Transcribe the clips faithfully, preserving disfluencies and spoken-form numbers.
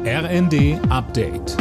R N D Update.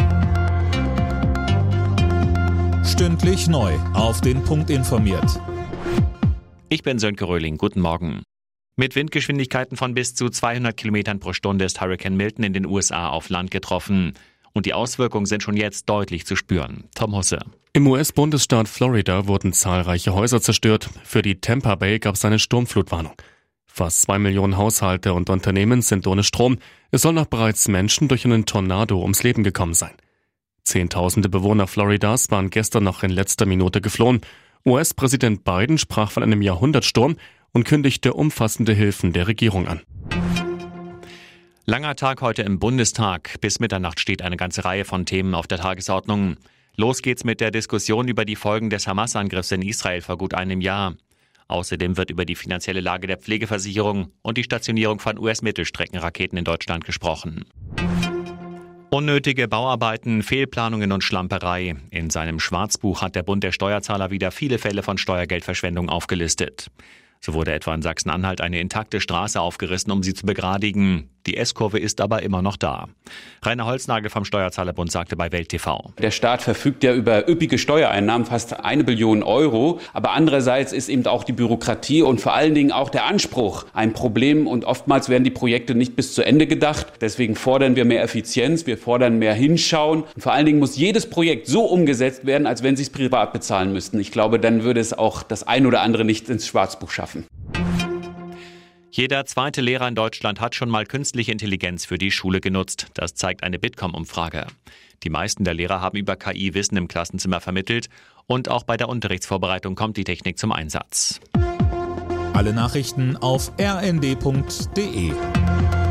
Stündlich neu auf den Punkt informiert. Ich bin Sönke Röhling. Guten Morgen. Mit Windgeschwindigkeiten von bis zu zweihundert Kilometern pro Stunde ist Hurricane Milton in den U S A auf Land getroffen. Und die Auswirkungen sind schon jetzt deutlich zu spüren. Tom Husse. Im U S-Bundesstaat Florida wurden zahlreiche Häuser zerstört. Für die Tampa Bay gab es eine Sturmflutwarnung. Fast zwei Millionen Haushalte und Unternehmen sind ohne Strom. Es sollen auch bereits Menschen durch einen Tornado ums Leben gekommen sein. Zehntausende Bewohner Floridas waren gestern noch in letzter Minute geflohen. U S-Präsident Biden sprach von einem Jahrhundertsturm und kündigte umfassende Hilfen der Regierung an. Langer Tag heute im Bundestag. Bis Mitternacht steht eine ganze Reihe von Themen auf der Tagesordnung. Los geht's mit der Diskussion über die Folgen des Hamas-Angriffs in Israel vor gut einem Jahr. Außerdem wird über die finanzielle Lage der Pflegeversicherung und die Stationierung von U S-Mittelstreckenraketen in Deutschland gesprochen. Unnötige Bauarbeiten, Fehlplanungen und Schlamperei. In seinem Schwarzbuch hat der Bund der Steuerzahler wieder viele Fälle von Steuergeldverschwendung aufgelistet. So wurde etwa in Sachsen-Anhalt eine intakte Straße aufgerissen, um sie zu begradigen. Die S-Kurve ist aber immer noch da. Rainer Holznagel vom Steuerzahlerbund sagte bei Welt T V. Der Staat verfügt ja über üppige Steuereinnahmen, fast eine Billion Euro. Aber andererseits ist eben auch die Bürokratie und vor allen Dingen auch der Anspruch ein Problem. Und oftmals werden die Projekte nicht bis zu Ende gedacht. Deswegen fordern wir mehr Effizienz, wir fordern mehr Hinschauen. Und vor allen Dingen muss jedes Projekt so umgesetzt werden, als wenn Sie es privat bezahlen müssten. Ich glaube, dann würde es auch das ein oder andere nicht ins Schwarzbuch schaffen. Jeder zweite Lehrer in Deutschland hat schon mal künstliche Intelligenz für die Schule genutzt. Das zeigt eine Bitkom-Umfrage. Die meisten der Lehrer haben über K I Wissen im Klassenzimmer vermittelt und auch bei der Unterrichtsvorbereitung kommt die Technik zum Einsatz. Alle Nachrichten auf r n d punkt d e.